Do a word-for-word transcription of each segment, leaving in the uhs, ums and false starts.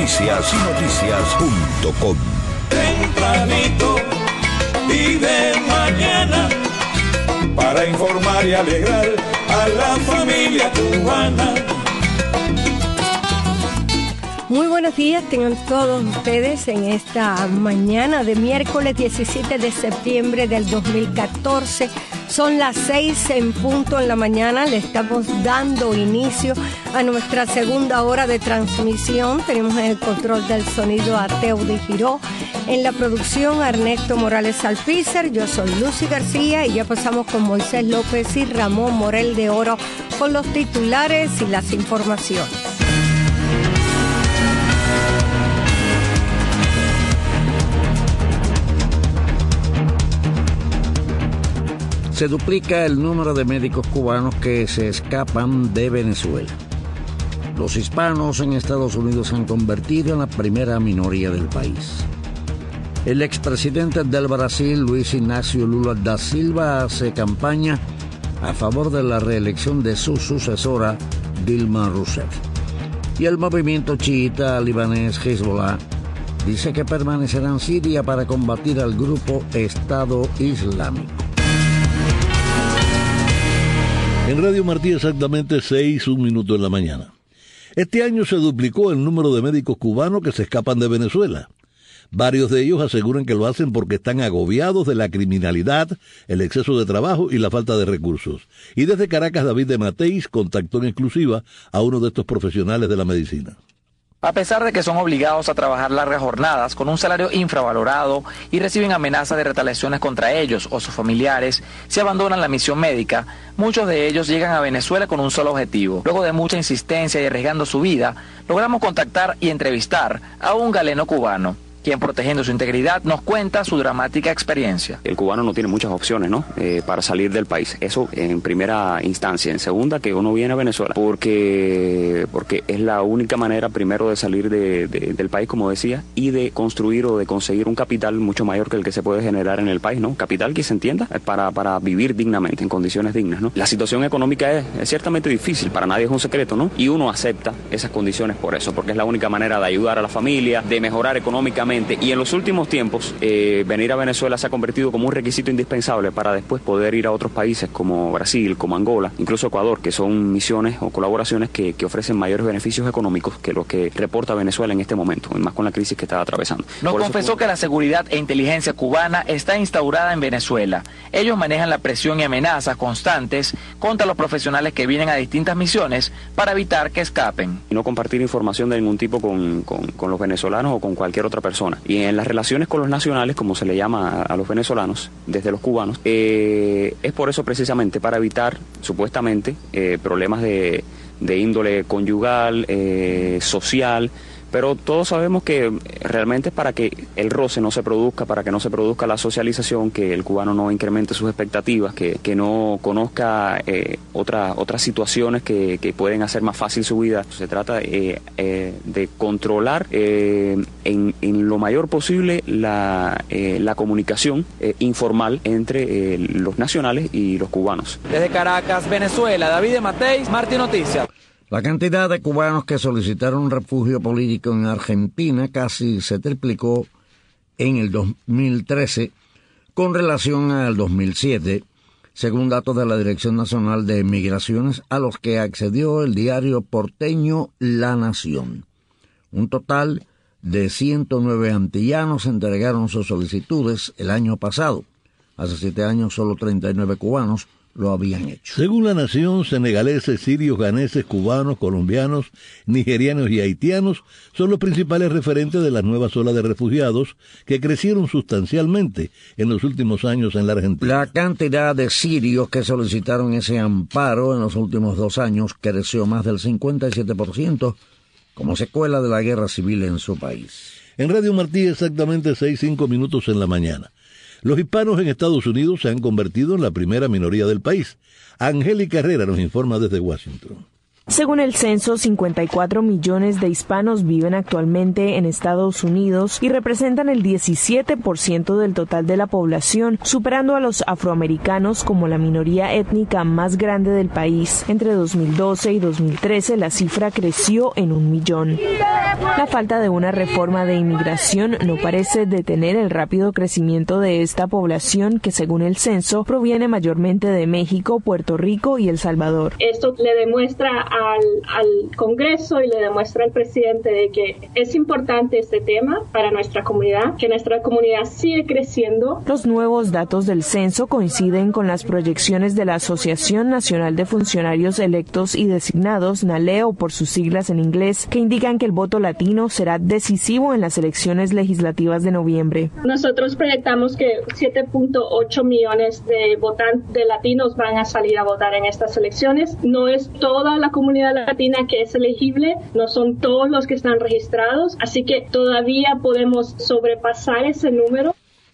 noticias y noticias punto com. Tempranito y de mañana, para informar y alegrar a la familia cubana. Muy buenos días, tengan todos ustedes en esta mañana de miércoles diecisiete de septiembre del dos mil catorce. Son las seis en punto en la mañana, le estamos dando inicio a nuestra segunda hora de transmisión. Tenemos en el control del sonido a Teudi Giró, en la producción a Ernesto Morales Alpícer. Yo soy Lucy García y ya pasamos con Moisés López y Ramón Morel de Oro con los titulares y las informaciones. Se duplica el número de médicos cubanos que se escapan de Venezuela. Los hispanos en Estados Unidos se han convertido en la primera minoría del país. El expresidente del Brasil, Luis Ignacio Lula da Silva, hace campaña a favor de la reelección de su sucesora, Dilma Rousseff. Y el movimiento chiita libanés Hezbollah dice que permanecerá en Siria para combatir al grupo Estado Islámico. En Radio Martí exactamente seis, un minuto en la mañana. Este año se duplicó el número de médicos cubanos que se escapan de Venezuela. Varios de ellos aseguran que lo hacen porque están agobiados de la criminalidad, el exceso de trabajo y la falta de recursos. Y desde Caracas, David de Mateis contactó en exclusiva a uno de estos profesionales de la medicina. A pesar de que son obligados a trabajar largas jornadas con un salario infravalorado y reciben amenazas de retaliaciones contra ellos o sus familiares si abandonan la misión médica, muchos de ellos llegan a Venezuela con un solo objetivo. Luego de mucha insistencia y arriesgando su vida, logramos contactar y entrevistar a un galeno cubano, quien, protegiendo su integridad, nos cuenta su dramática experiencia. El cubano no tiene muchas opciones, ¿no? Eh, para salir del país. Eso en primera instancia. En segunda, que uno viene a Venezuela porque porque es la única manera, primero, de salir de, de, del país, como decía, y de construir o de conseguir un capital mucho mayor que el que se puede generar en el país, ¿no? Capital que se entienda para, para vivir dignamente, en condiciones dignas, ¿no? La situación económica es, es ciertamente difícil, para nadie es un secreto, ¿no? Y uno acepta esas condiciones por eso, porque es la única manera de ayudar a la familia, de mejorar económicamente. Y en los últimos tiempos, eh, venir a Venezuela se ha convertido como un requisito indispensable para después poder ir a otros países como Brasil, como Angola, incluso Ecuador, que son misiones o colaboraciones que, que ofrecen mayores beneficios económicos que los que reporta Venezuela en este momento, y más con la crisis que está atravesando. Nos Por confesó eso... que la seguridad e inteligencia cubana está instaurada en Venezuela. Ellos manejan la presión y amenazas constantes contra los profesionales que vienen a distintas misiones para evitar que escapen. Y no compartir información de ningún tipo con, con, con los venezolanos o con cualquier otra persona. Y en las relaciones con los nacionales, como se le llama a los venezolanos, desde los cubanos, eh, es por eso precisamente, para evitar, supuestamente, eh, problemas de, de índole conyugal, eh, social. Pero todos sabemos que realmente es para que el roce no se produzca, para que no se produzca la socialización, que el cubano no incremente sus expectativas, que, que no conozca eh, otra, otras situaciones que, que pueden hacer más fácil su vida. Se trata eh, eh, de controlar eh, en, en lo mayor posible la, eh, la comunicación eh, informal entre eh, los nacionales y los cubanos. Desde Caracas, Venezuela, David de Mateis, Martí Noticias. La cantidad de cubanos que solicitaron refugio político en Argentina casi se triplicó en el dos mil trece con relación al dos mil siete, según datos de la Dirección Nacional de Migraciones a los que accedió el diario porteño La Nación. Un total de ciento nueve antillanos entregaron sus solicitudes el año pasado. Hace siete años solo treinta y nueve cubanos lo habían hecho. Según La Nación, senegaleses, sirios, ganeses, cubanos, colombianos, nigerianos y haitianos son los principales referentes de las nuevas olas de refugiados que crecieron sustancialmente en los últimos años en la Argentina. La cantidad de sirios que solicitaron ese amparo en los últimos dos años creció más del cincuenta y siete por ciento como secuela de la guerra civil en su país. En Radio Martí exactamente seis, cinco minutos en la mañana. Los hispanos en Estados Unidos se han convertido en la primera minoría del país. Angélica Herrera nos informa desde Washington. Según el censo, cincuenta y cuatro millones de hispanos viven actualmente en Estados Unidos y representan el diecisiete por ciento del total de la población, superando a los afroamericanos como la minoría étnica más grande del país. Entre dos mil doce y dos mil trece, la cifra creció en un millón. La falta de una reforma de inmigración no parece detener el rápido crecimiento de esta población, que según el censo proviene mayormente de México, Puerto Rico y El Salvador. Esto le demuestra Al, al Congreso y le demuestra al presidente de que es importante este tema para nuestra comunidad, que nuestra comunidad sigue creciendo. Los nuevos datos del censo coinciden con las proyecciones de la Asociación Nacional de Funcionarios Electos y Designados, NALEO por sus siglas en inglés, que indican que el voto latino será decisivo en las elecciones legislativas de noviembre. Nosotros proyectamos que siete punto ocho millones de votantes de latinos van a salir a votar en estas elecciones. No es toda la comunidad latina que es elegible, no son todos los que están registrados, así que todavía podemos sobrepasar ese número.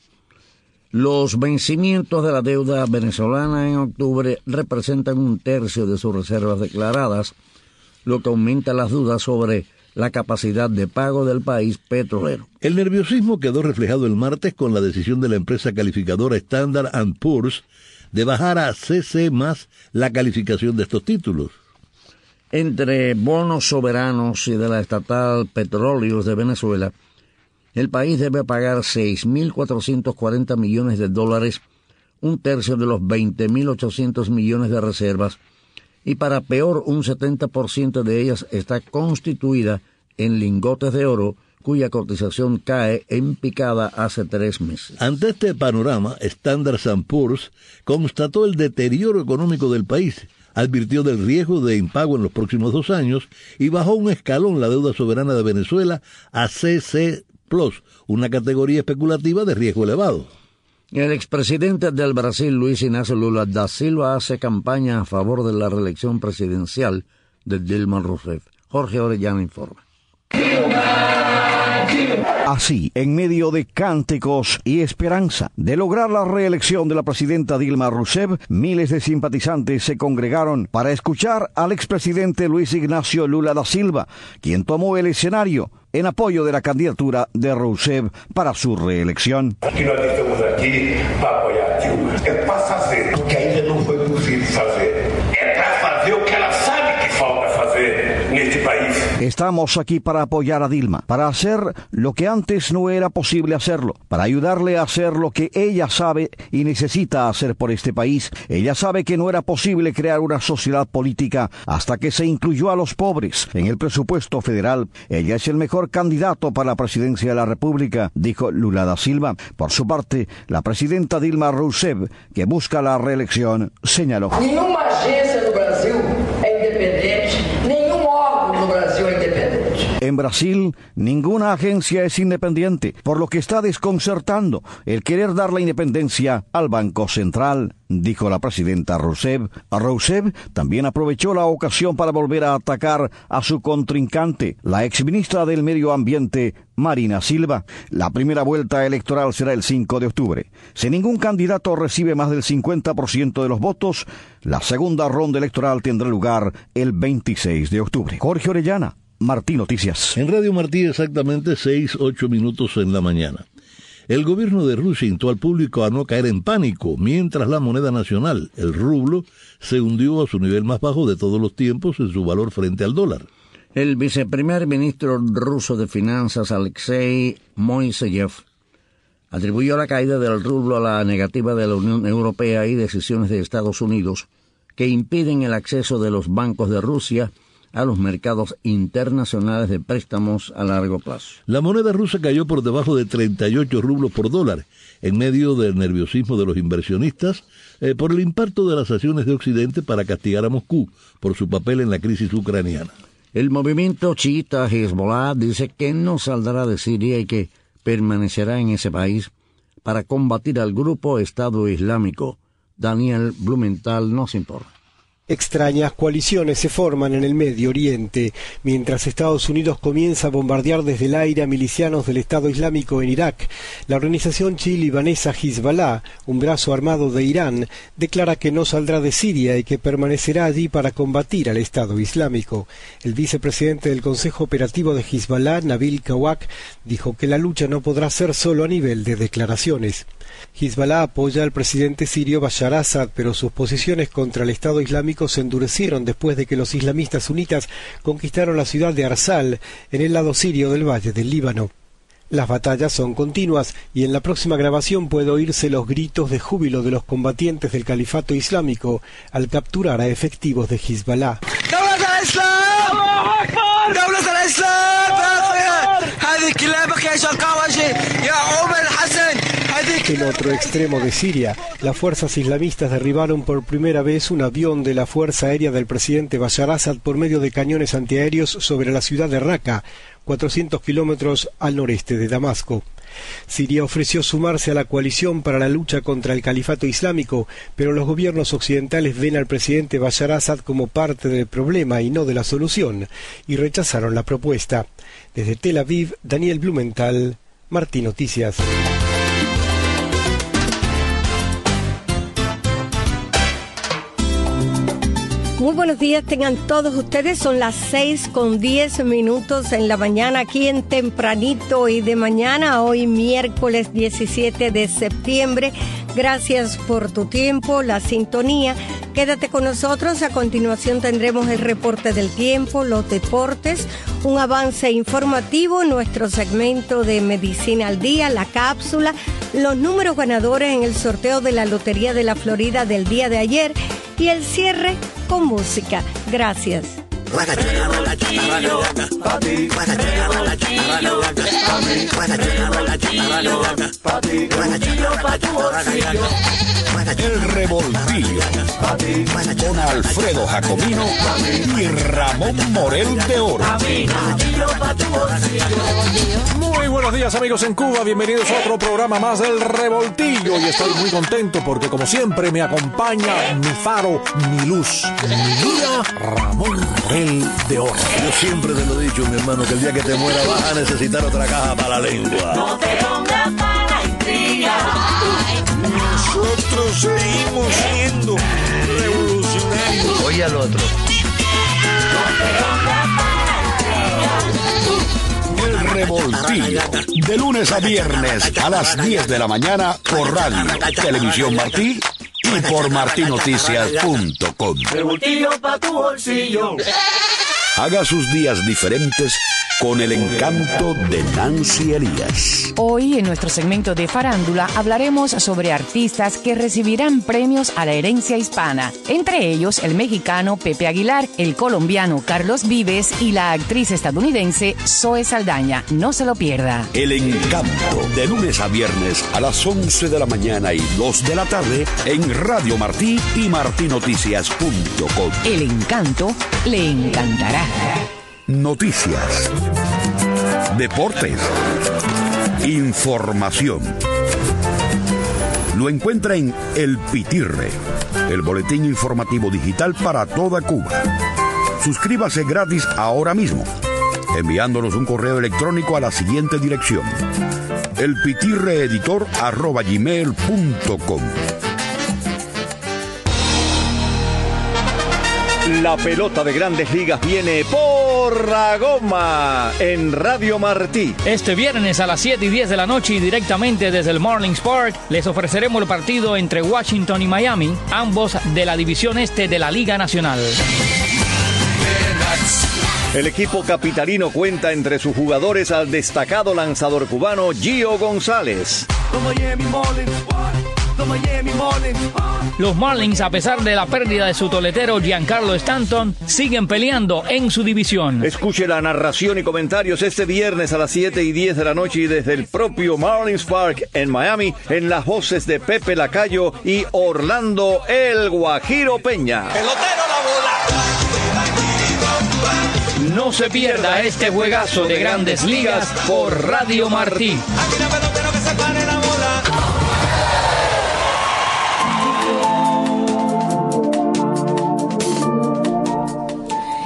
Los vencimientos de la deuda venezolana en octubre representan un tercio de sus reservas declaradas, lo que aumenta las dudas sobre la capacidad de pago del país petrolero. El nerviosismo quedó reflejado el martes con la decisión de la empresa calificadora Standard and Poor's de bajar a C C más la calificación de estos títulos. Entre bonos soberanos y de la estatal Petróleos de Venezuela, el país debe pagar seis mil cuatrocientos cuarenta millones de dólares, un tercio de los veinte mil ochocientos millones de reservas, y para peor, un setenta por ciento de ellas está constituida en lingotes de oro, cuya cotización cae en picada hace tres meses. Ante este panorama, Standard and Poor's constató el deterioro económico del país, advirtió del riesgo de impago en los próximos dos años y bajó un escalón la deuda soberana de Venezuela a C C plus, una categoría especulativa de riesgo elevado. El expresidente del Brasil, Luis Ignacio Lula da Silva, hace campaña a favor de la reelección presidencial de Dilma Rousseff. Jorge Orellana informa. Así, en medio de cánticos y esperanza de lograr la reelección de la presidenta Dilma Rousseff, miles de simpatizantes se congregaron para escuchar al expresidente Luis Ignacio Lula da Silva, quien tomó el escenario en apoyo de la candidatura de Rousseff para su reelección. Que nós estamos aqui para apoiar a Dilma. É para fazer o que ainda não foi possível fazer. É para fazer o que ela sabe que falta fazer neste país. Estamos aquí para apoyar a Dilma, para hacer lo que antes no era posible hacerlo, para ayudarle a hacer lo que ella sabe y necesita hacer por este país. Ella sabe que no era posible crear una sociedad política hasta que se incluyó a los pobres en el presupuesto federal. Ella es el mejor candidato para la presidencia de la República, dijo Lula da Silva. Por su parte, la presidenta Dilma Rousseff, que busca la reelección, señaló: Nenhuma agência no Brasil é independente, nenhum órgão no Brasil é independente. En Brasil, ninguna agencia es independiente, por lo que está desconcertando el querer dar la independencia al Banco Central, dijo la presidenta Rousseff. Rousseff también aprovechó la ocasión para volver a atacar a su contrincante, la exministra del Medio Ambiente, Marina Silva. La primera vuelta electoral será el cinco de octubre. Si ningún candidato recibe más del cincuenta por ciento de los votos, la segunda ronda electoral tendrá lugar el veintiséis de octubre. Jorge Orellana, Martí Noticias. En Radio Martí, exactamente seis, ocho minutos en la mañana. El gobierno de Rusia instó al público a no caer en pánico, mientras la moneda nacional, el rublo, se hundió a su nivel más bajo de todos los tiempos en su valor frente al dólar. El viceprimer ministro ruso de Finanzas, Alexei Moiseyev, atribuyó la caída del rublo a la negativa de la Unión Europea y decisiones de Estados Unidos que impiden el acceso de los bancos de Rusia a los mercados internacionales de préstamos a largo plazo. La moneda rusa cayó por debajo de treinta y ocho rublos por dólar, en medio del nerviosismo de los inversionistas eh, por el impacto de las acciones de Occidente para castigar a Moscú por su papel en la crisis ucraniana. El movimiento chiita Hezbollah dice que no saldrá de Siria y que permanecerá en ese país para combatir al grupo Estado Islámico. Daniel Blumenthal nos informa. Extrañas coaliciones se forman en el Medio Oriente. Mientras Estados Unidos comienza a bombardear desde el aire a milicianos del Estado Islámico en Irak, la organización chií-libanesa Hezbollah, un brazo armado de Irán, declara que no saldrá de Siria y que permanecerá allí para combatir al Estado Islámico. El vicepresidente del Consejo Operativo de Hezbollah, Nabil Kawak, dijo que la lucha no podrá ser solo a nivel de declaraciones. Hezbollah apoya al presidente sirio Bashar Assad, pero sus posiciones contra el Estado Islámico se endurecieron después de que los islamistas sunitas conquistaron la ciudad de Arsal, en el lado sirio del Valle del Líbano. Las batallas son continuas y en la próxima grabación puede oírse los gritos de júbilo de los combatientes del califato islámico al capturar a efectivos de Hezbollah. En otro extremo de Siria, las fuerzas islamistas derribaron por primera vez un avión de la Fuerza Aérea del presidente Bashar Assad por medio de cañones antiaéreos sobre la ciudad de Raqqa, cuatrocientos kilómetros al noreste de Damasco. Siria ofreció sumarse a la coalición para la lucha contra el califato islámico, pero los gobiernos occidentales ven al presidente Bashar Assad como parte del problema y no de la solución, y rechazaron la propuesta. Desde Tel Aviv, Daniel Blumenthal, Martí Noticias. Muy buenos días, tengan todos ustedes. Son las seis con diez minutos en la mañana, aquí en Tempranito y de Mañana, hoy miércoles diecisiete de septiembre. Gracias por tu tiempo, la sintonía. Quédate con nosotros. A continuación tendremos el reporte del tiempo, los deportes, un avance informativo, nuestro segmento de Medicina al Día, la cápsula, los números ganadores en el sorteo de la Lotería de la Florida del día de ayer y el cierre con música. Gracias. El Revoltillo con Alfredo Jacomino y Ramón Morel de Oro. Muy buenos días, amigos en Cuba, bienvenidos a otro programa más del Revoltillo, y estoy muy contento porque como siempre me acompaña mi faro, mi luz, mi guía, Ramón Morel de Oro. Yo siempre te lo he dicho, mi hermano, que el día que te muera vas a necesitar otra caja para la lengua. No te pongas para intriga. Nosotros seguimos siendo revolucionarios. Oye al otro. El Revoltillo, de lunes a viernes a las diez de la mañana por radio, Televisión Martí y por martí noticias punto com. Revoltillo pa' tu bolsillo. Haga sus días diferentes con el encanto de Nancy Elías. Hoy, en nuestro segmento de farándula, hablaremos sobre artistas que recibirán premios a la herencia hispana. Entre ellos, el mexicano Pepe Aguilar, el colombiano Carlos Vives y la actriz estadounidense Zoe Saldaña. No se lo pierda. El encanto, de lunes a viernes a las once de la mañana y dos de la tarde en Radio Martí y martí noticias punto com. El encanto le encantará. Noticias, deportes, información. Lo encuentra en El Pitirre, el boletín informativo digital para toda Cuba. Suscríbase gratis ahora mismo, enviándonos un correo electrónico a la siguiente dirección: elpitirreeditor arroba gmail punto com. La pelota de Grandes Ligas viene por la goma en Radio Martí. Este viernes a las siete y diez de la noche y directamente desde el Marlins Park les ofreceremos el partido entre Washington y Miami, ambos de la División Este de la Liga Nacional. El equipo capitalino cuenta entre sus jugadores al destacado lanzador cubano Gio González. Los Marlins, a pesar de la pérdida de su toletero Giancarlo Stanton, siguen peleando en su división. Escuche la narración y comentarios este viernes a las siete y diez de la noche y desde el propio Marlins Park en Miami, en las voces de Pepe Lacayo y Orlando El Guajiro Peña. Pelotero la bola. No se pierda este juegazo de Grandes Ligas por Radio Martí. Aquí no pelotero que se pare la bola.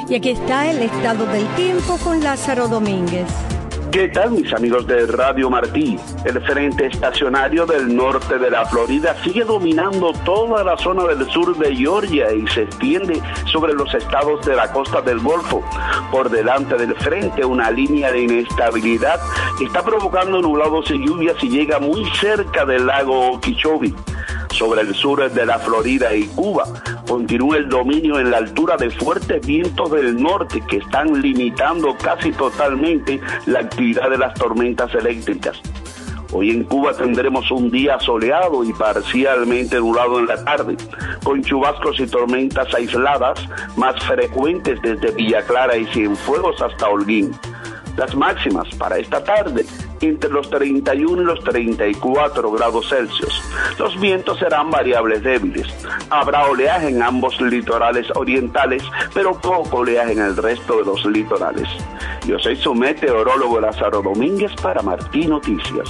Y aquí está el estado del tiempo con Lázaro Domínguez. ¿Qué tal, mis amigos de Radio Martí? El frente estacionario del norte de la Florida sigue dominando toda la zona del sur de Georgia y se extiende sobre los estados de la costa del Golfo. Por delante del frente, una línea de inestabilidad está provocando nublados y lluvias y llega muy cerca del lago Okeechobee. Sobre el sur de la Florida y Cuba, continúa el dominio en la altura de fuertes vientos del norte que están limitando casi totalmente la actividad de las tormentas eléctricas. Hoy en Cuba tendremos un día soleado y parcialmente nublado en la tarde, con chubascos y tormentas aisladas más frecuentes desde Villa Clara y Cienfuegos hasta Holguín. Las máximas para esta tarde entre los treinta y uno y los treinta y cuatro grados Celsius. Los vientos serán variables débiles. Habrá oleaje en ambos litorales orientales, pero poco oleaje en el resto de los litorales. Yo soy su meteorólogo Lázaro Domínguez para Martí Noticias.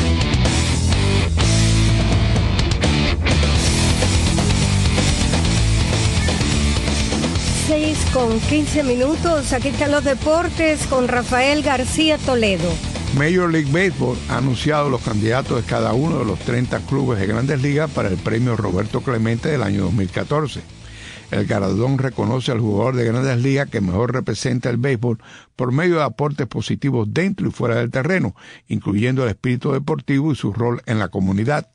seis con quince minutos. Aquí están los deportes con Rafael García Toledo. Major League Baseball ha anunciado los candidatos de cada uno de los treinta clubes de Grandes Ligas para el premio Roberto Clemente del año dos mil catorce. El galardón reconoce al jugador de Grandes Ligas que mejor representa el béisbol por medio de aportes positivos dentro y fuera del terreno, incluyendo el espíritu deportivo y su rol en la comunidad.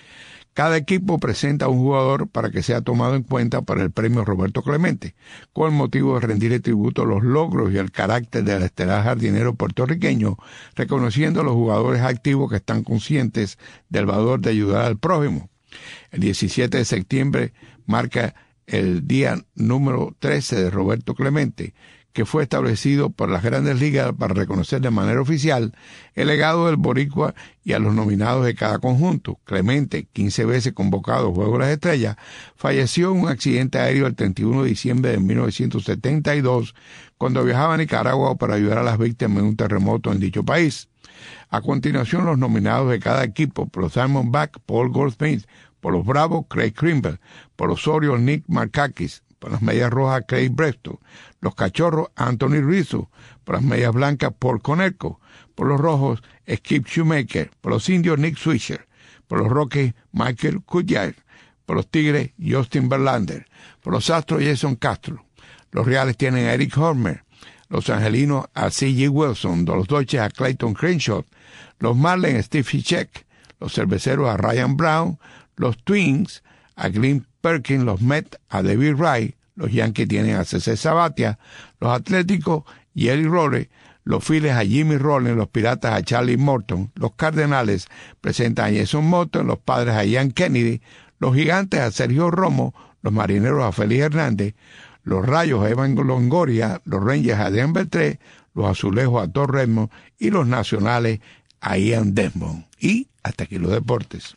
Cada equipo presenta a un jugador para que sea tomado en cuenta para el premio Roberto Clemente, con el motivo de rendirle tributo a los logros y al carácter del estelar jardinero puertorriqueño, reconociendo a los jugadores activos que están conscientes del valor de ayudar al prójimo. El diecisiete de septiembre marca el día número trece de Roberto Clemente, que fue establecido por las Grandes Ligas para reconocer de manera oficial el legado del boricua y a los nominados de cada conjunto. Clemente, quince veces convocado a Juego de las Estrellas, falleció en un accidente aéreo el treinta y uno de diciembre de mil novecientos setenta y dos, cuando viajaba a Nicaragua para ayudar a las víctimas de un terremoto en dicho país. A continuación, los nominados de cada equipo: por los Diamondbacks, Paul Goldschmidt; por los Bravos, Craig Kimbrel; por los Orioles, Nick Markakis; por las Medias Rojas, Craig Breston; los Cachorros, Anthony Rizzo; por las Medias Blancas, Paul Konerko; por los Rojos, Skip Shoemaker; por los Indios, Nick Swisher; por los Rockies, Michael Cuellar; por los Tigres, Justin Verlander; por los Astros, Jason Castro. Los Reales tienen a Eric Hosmer; los Angelinos a C J Wilson; los Dodgers a Clayton Kershaw; los Marlins a Steve Cishek; los Cerveceros a Ryan Brown; los Twins a Glenn Perkins; los Mets a David Wright; los Yankees tienen a C C Sabathia; los Atléticos, Jerry Rolle; los Phillies a Jimmy Rollins; los Piratas a Charlie Morton; los Cardenales presentan a Jason Morton; los Padres a Ian Kennedy; los Gigantes a Sergio Romo; los Marineros a Félix Hernández; los Rayos a Evan Longoria; los Rangers a Adrián Beltré; los Azulejos a Tom Redmond y los Nacionales a Ian Desmond. Y hasta aquí los deportes.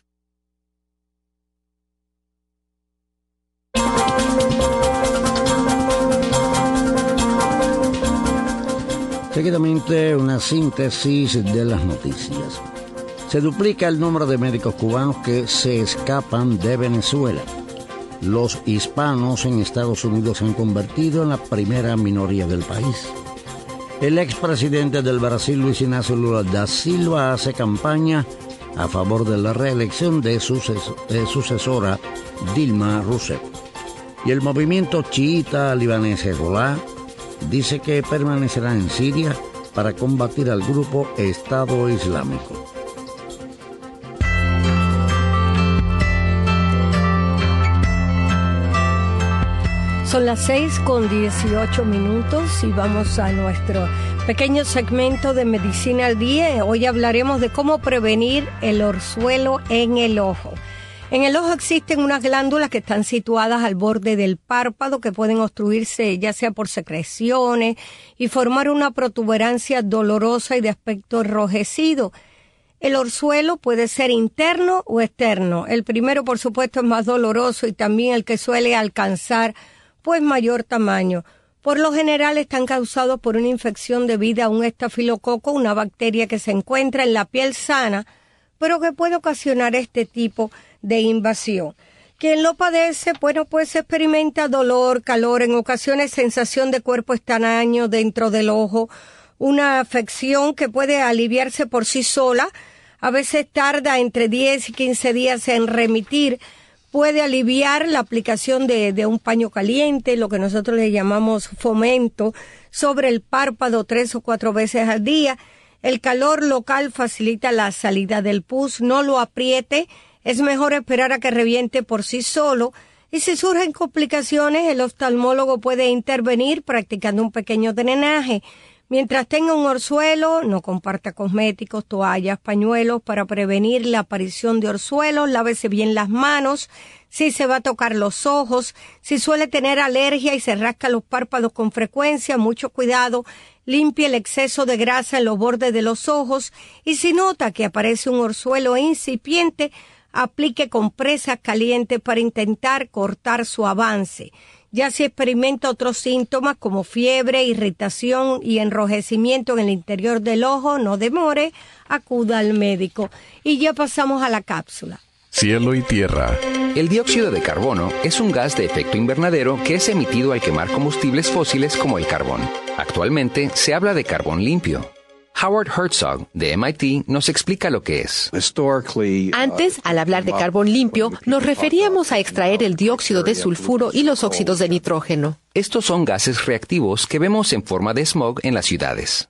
Seguidamente, una síntesis de las noticias. Se duplica el número de médicos cubanos que se escapan de Venezuela. Los hispanos en Estados Unidos se han convertido en la primera minoría del país. El expresidente del Brasil, Luis Ignacio Lula da Silva, hace campaña a favor de la reelección de su sucesora Dilma Rousseff. Y el movimiento chiita libanés Hezbollah dice que permanecerá en Siria para combatir al grupo Estado Islámico. Son las seis con dieciocho minutos y vamos a nuestro pequeño segmento de Medicina al Día. Hoy hablaremos de cómo prevenir el orzuelo en el ojo. En el ojo existen unas glándulas que están situadas al borde del párpado que pueden obstruirse ya sea por secreciones y formar una protuberancia dolorosa y de aspecto enrojecido. El orzuelo puede ser interno o externo. El primero, por supuesto, es más doloroso y también el que suele alcanzar pues mayor tamaño. Por lo general están causados por una infección debida a un estafilococo, una bacteria que se encuentra en la piel sana, pero que puede ocasionar este tipo de invasión. Quien lo padece, bueno, pues experimenta dolor, calor, en ocasiones sensación de cuerpo extraño dentro del ojo, una afección que puede aliviarse por sí sola, a veces tarda entre diez y quince días en remitir, puede aliviar la aplicación de, de un paño caliente, lo que nosotros le llamamos fomento, sobre el párpado tres o cuatro veces al día. El calor local facilita la salida del pus, no lo apriete, es mejor esperar a que reviente por sí solo, y si surgen complicaciones, el oftalmólogo puede intervenir practicando un pequeño drenaje. Mientras tenga un orzuelo, no comparta cosméticos, toallas, pañuelos para prevenir la aparición de orzuelos, lávese bien las manos, si se va a tocar los ojos, si suele tener alergia y se rasca los párpados con frecuencia, mucho cuidado, limpie el exceso de grasa en los bordes de los ojos, y si nota que aparece un orzuelo incipiente, aplique compresas calientes para intentar cortar su avance. Ya si experimenta otros síntomas como fiebre, irritación y enrojecimiento en el interior del ojo, no demore, acuda al médico. Y ya pasamos a la cápsula. Cielo y tierra. El dióxido de carbono es un gas de efecto invernadero que es emitido al quemar combustibles fósiles como el carbón. Actualmente se habla de carbón limpio. Howard Herzog, de M I T, nos explica lo que es. Antes, al hablar de carbón limpio, nos referíamos a extraer el dióxido de sulfuro y los óxidos de nitrógeno. Estos son gases reactivos que vemos en forma de smog en las ciudades.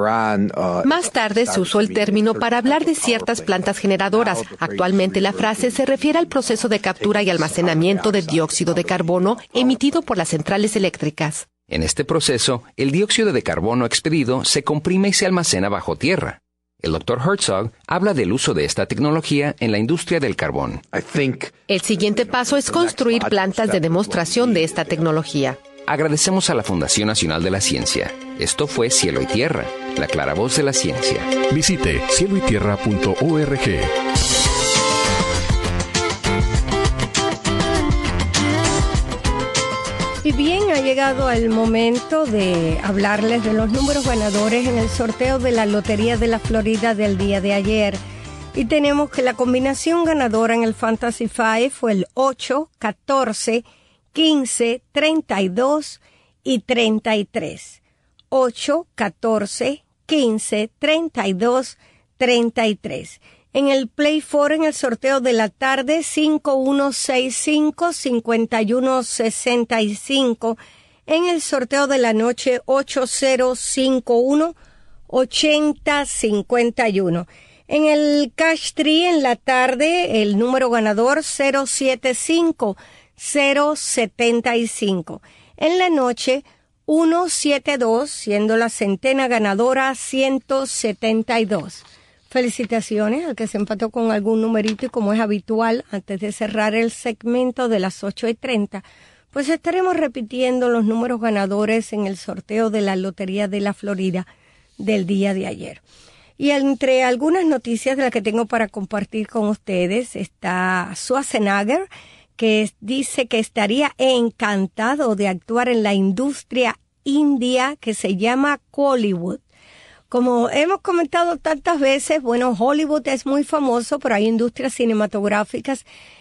Más tarde se usó el término para hablar de ciertas plantas generadoras. Actualmente la frase se refiere al proceso de captura y almacenamiento de dióxido de carbono emitido por las centrales eléctricas. En este proceso, el dióxido de carbono expelido se comprime y se almacena bajo tierra. El doctor Herzog habla del uso de esta tecnología en la industria del carbón. El siguiente paso es construir plantas de demostración de esta tecnología. Agradecemos a la Fundación Nacional de la Ciencia. Esto fue Cielo y Tierra, la clara voz de la ciencia. Visite cielo y tierra punto org. Y bien, ha llegado el momento de hablarles de los números ganadores en el sorteo de la Lotería de la Florida del día de ayer. Y tenemos que la combinación ganadora en el Fantasy Five fue el ocho, catorce, quince, treinta y dos y treinta y tres. ocho, catorce, quince, treinta y dos, treinta y tres. En el Play four, en el sorteo de la tarde, cinco uno seis cinco, cinco uno seis cinco. En el sorteo de la noche, ocho cero cinco uno, ocho cero cinco uno. En el Cash Tree, en la tarde, el número ganador, cero siete cinco, cero siete cinco. En la noche, ciento setenta y dos, siendo la centena ganadora ciento setenta y dos. Felicitaciones al que se empató con algún numerito, y como es habitual, antes de cerrar el segmento de las ocho y treinta, pues estaremos repitiendo los números ganadores en el sorteo de la Lotería de la Florida del día de ayer. Y entre algunas noticias de las que tengo para compartir con ustedes está Schwarzenegger, que dice que estaría encantado de actuar en la industria india que se llama Hollywood. Como hemos comentado tantas veces, bueno, Hollywood es muy famoso, pero hay industrias cinematográficas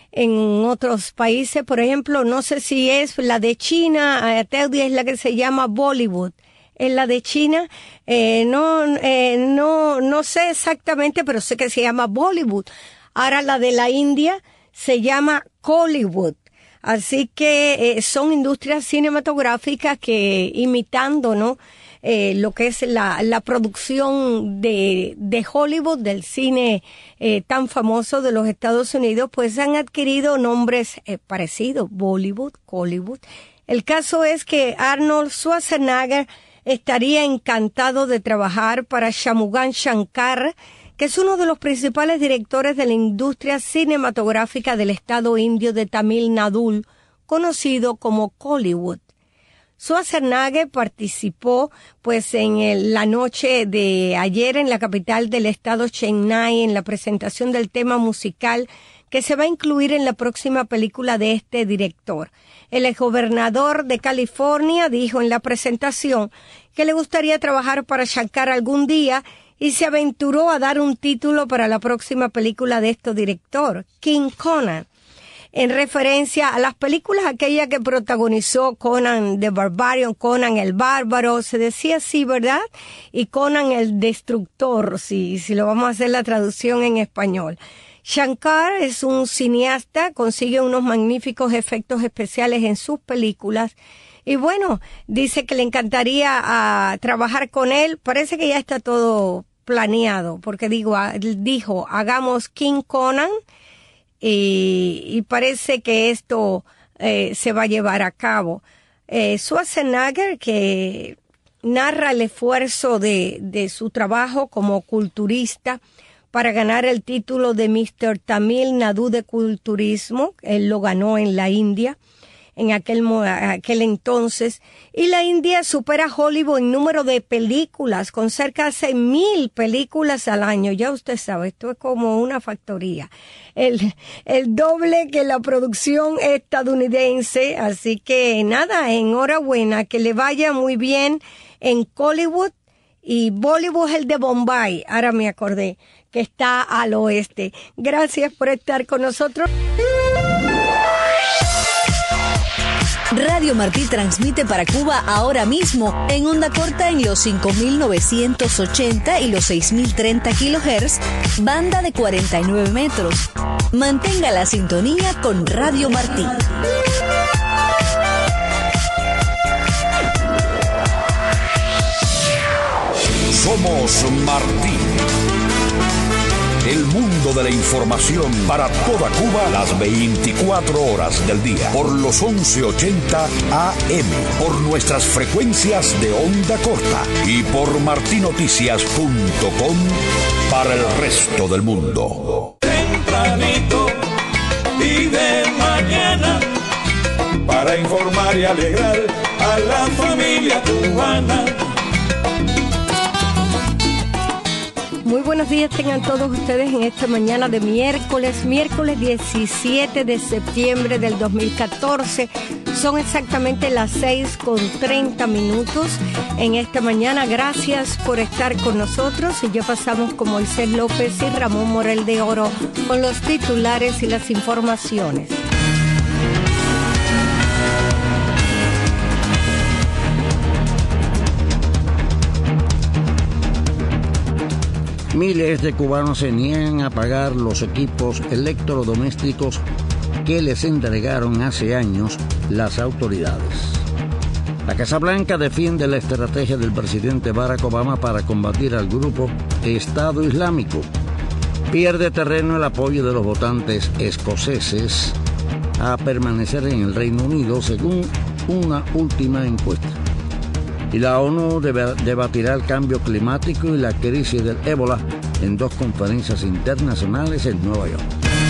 en otros países. Por ejemplo, no sé si es la de China, Teudia es la que se llama Bollywood. Es la de China, eh, no, eh, no, no sé exactamente, pero sé que se llama Bollywood. Ahora la de la India se llama Hollywood. Así que eh, son industrias cinematográficas que imitando, ¿no? Eh, lo que es la, la producción de, de Hollywood, del cine eh, tan famoso de los Estados Unidos, pues han adquirido nombres eh, parecidos, Bollywood, Hollywood. El caso es que Arnold Schwarzenegger estaría encantado de trabajar para Shyamugan Shankar, que es uno de los principales directores de la industria cinematográfica del estado indio de Tamil Nadu, conocido como Kollywood. Schwarzenegger participó pues en el, la noche de ayer en la capital del estado Chennai en la presentación del tema musical que se va a incluir en la próxima película de este director. El exgobernador de California dijo en la presentación que le gustaría trabajar para Shankar algún día y se aventuró a dar un título para la próxima película de este director, King Conan. en referencia a las películas aquellas que protagonizó Conan the Barbarian, Conan el Bárbaro, se decía así, ¿verdad? Y Conan el Destructor, si, si lo vamos a hacer la traducción en español. Shankar es un cineasta, consigue unos magníficos efectos especiales en sus películas y bueno, dice que le encantaría uh, trabajar con él. Parece que ya está todo planeado, porque digo, dijo, hagamos King Conan y, y parece que esto eh, se va a llevar a cabo. Eh, Schwarzenegger, que narra el esfuerzo de, de su trabajo como culturista para ganar el título de mister Tamil Nadu de culturismo. Él lo ganó en la India en aquel, aquel entonces. Y la India supera a Hollywood en número de películas, con cerca de seis mil películas al año. Ya usted sabe, esto es como una factoría. El, el doble que la producción estadounidense. Así que nada, enhorabuena, que le vaya muy bien en Hollywood. Y Bollywood es el de Bombay, ahora me acordé, que está al oeste. Gracias por estar con nosotros. Radio Martí transmite para Cuba ahora mismo en onda corta en los cinco mil novecientos ochenta y los seis mil treinta kilohertz, banda de cuarenta y nueve metros. Mantenga la sintonía con Radio Martí. Somos Martí. El mundo de la información para toda Cuba las veinticuatro horas del día. Por los once ochenta A M. Por nuestras frecuencias de onda corta. Y por martinoticias punto com para el resto del mundo. Tempranito y de mañana, para informar y alegrar a la familia cubana. Muy buenos días tengan todos ustedes en esta mañana de miércoles, miércoles diecisiete de septiembre del dos mil catorce. Son exactamente las seis con treinta minutos en esta mañana. Gracias por estar con nosotros y ya pasamos con Moisés López y Ramón Morel de Oro con los titulares y las informaciones. Miles de cubanos se niegan a pagar los equipos electrodomésticos que les entregaron hace años las autoridades. La Casa Blanca defiende la estrategia del presidente Barack Obama para combatir al grupo Estado Islámico. Pierde terreno el apoyo de los votantes escoceses a permanecer en el Reino Unido según una última encuesta. Y la ONU debatirá el cambio climático y la crisis del ébola en dos conferencias internacionales en Nueva York.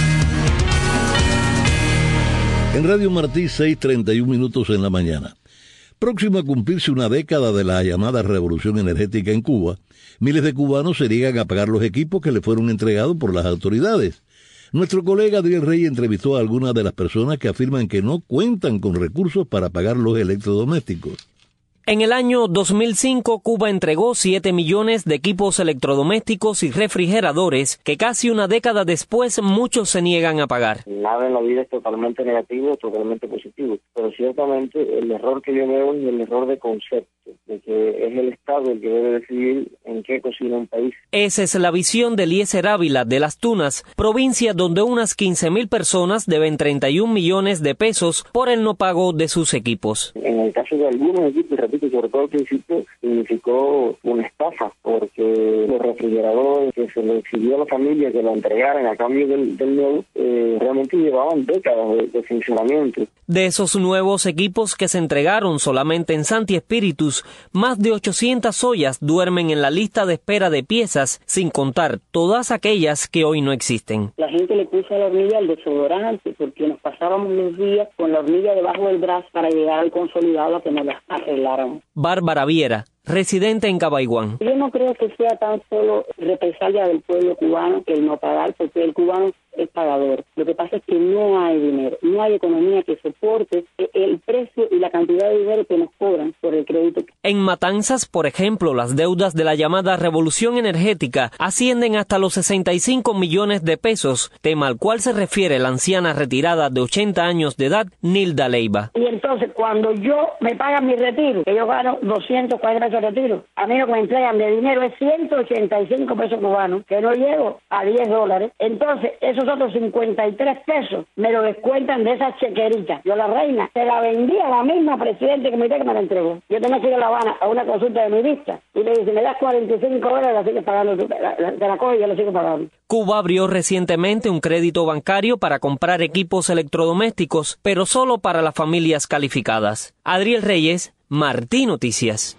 En Radio Martí, seis treinta y un minutos en la mañana. Próximo a cumplirse una década de la llamada revolución energética en Cuba, miles de cubanos se niegan a pagar los equipos que les fueron entregados por las autoridades. Nuestro colega Adriel Rey entrevistó a algunas de las personas que afirman que no cuentan con recursos para pagar los electrodomésticos. En el año dos mil cinco, Cuba entregó siete millones de equipos electrodomésticos y refrigeradores que casi una década después muchos se niegan a pagar. Nada en la vida es totalmente negativo, totalmente positivo, pero ciertamente el error que yo veo es el error de concepto, de que es el Estado el que debe decidir en qué cocina un país. Esa es la visión de Eliezer Ávila de Las Tunas, provincia donde unas quince mil personas deben treinta y un millones de pesos por el no pago de sus equipos. En el caso de algunos equipos, repito, sobre todo al principio, significó una estafa, porque los refrigeradores que se le exigió a la familia que lo entregaran a cambio del, del nuevo, eh, realmente llevaban décadas de, de funcionamiento. De esos nuevos equipos que se entregaron solamente en Santi Espíritus, más de ochocientas ollas duermen en la lista de espera de piezas, sin contar todas aquellas que hoy no existen. La gente le puso a la hornilla el desodorante, porque nos pasábamos los días con la hornilla debajo del brazo para llegar al consolidado a que nos la arreglaran. Bárbara Viera, residente en Cabaiguán. Yo no creo que sea tan solo represalia del pueblo cubano que el no pagar, porque el cubano es pagador. Lo que pasa es que no hay dinero, no hay economía que soporte el precio y la cantidad de dinero que nos cobran por por el crédito. En Matanzas, por ejemplo, las deudas de la llamada revolución energética ascienden hasta los sesenta y cinco millones de pesos, tema al cual se refiere la anciana retirada de ochenta años de edad, Nilda Leiva. Y entonces, cuando yo me pagan mi retiro, que yo gano doscientos cuarenta pesos de retiro, a mí lo que me entregan de dinero es ciento ochenta y cinco pesos cubanos, que no llego a diez dólares. Entonces, esos otros cincuenta y tres pesos me lo descuentan de esa chequerita. Yo la reina se la vendí a la misma presidenta del comité que me la entregó. Yo tenía que ir a La Habana a una consulta de mi vista y le dice, me das cuarenta y cinco dólares, la sigues pagando tú, te la coges y yo la sigo pagando. Cuba abrió recientemente un crédito bancario para comprar equipos electrodomésticos, pero solo para las familias calificadas. Adriel Reyes, Martí Noticias.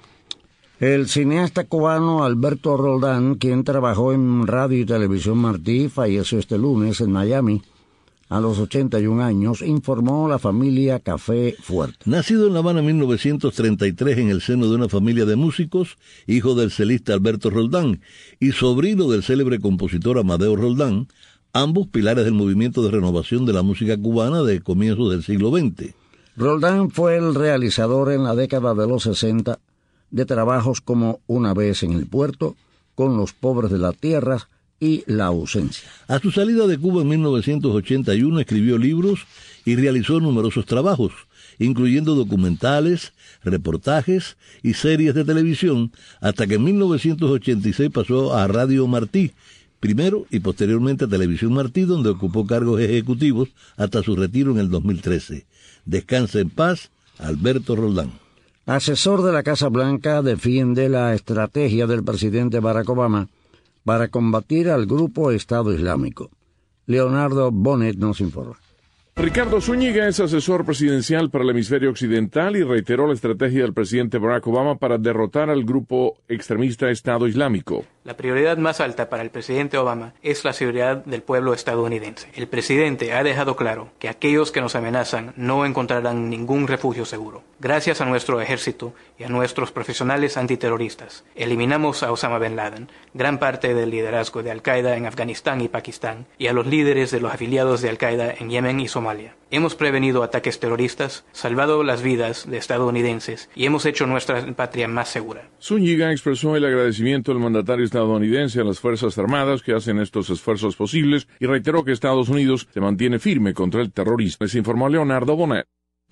El cineasta cubano Alberto Roldán, quien trabajó en Radio y Televisión Martí, falleció este lunes en Miami a los ochenta y un años, informó la familia Café Fuerte. Nacido en La Habana en mil novecientos treinta y tres en el seno de una familia de músicos, hijo del celista Alberto Roldán y sobrino del célebre compositor Amadeo Roldán, ambos pilares del movimiento de renovación de la música cubana de comienzos del siglo veinte. Roldán fue el realizador en la década de los sesenta de trabajos como Una vez en el puerto, Con los pobres de la tierra y La ausencia. A su salida de Cuba en mil novecientos ochenta y uno escribió libros y realizó numerosos trabajos, incluyendo documentales, reportajes y series de televisión, hasta que en mil novecientos ochenta y seis pasó a Radio Martí, primero y posteriormente a Televisión Martí, donde ocupó cargos ejecutivos hasta su retiro en el dos mil trece. Descansa en paz, Alberto Roldán. Asesor de la Casa Blanca, defiende la estrategia del presidente Barack Obama para combatir al grupo Estado Islámico. Leonardo Bonet nos informa. Ricardo Zúñiga es asesor presidencial para el hemisferio occidental y reiteró la estrategia del presidente Barack Obama para derrotar al grupo extremista Estado Islámico. La prioridad más alta para el presidente Obama es la seguridad del pueblo estadounidense. El presidente ha dejado claro que aquellos que nos amenazan no encontrarán ningún refugio seguro. Gracias a nuestro ejército y a nuestros profesionales antiterroristas, eliminamos a Osama Bin Laden, gran parte del liderazgo de Al-Qaeda en Afganistán y Pakistán, y a los líderes de los afiliados de Al-Qaeda en Yemen y Somalia. Hemos prevenido ataques terroristas, salvado las vidas de estadounidenses y hemos hecho nuestra patria más segura. Zúñiga expresó el agradecimiento del mandatario estadounidense a las Fuerzas Armadas que hacen estos esfuerzos posibles y reiteró que Estados Unidos se mantiene firme contra el terrorismo. Les informó Leonardo Bonet.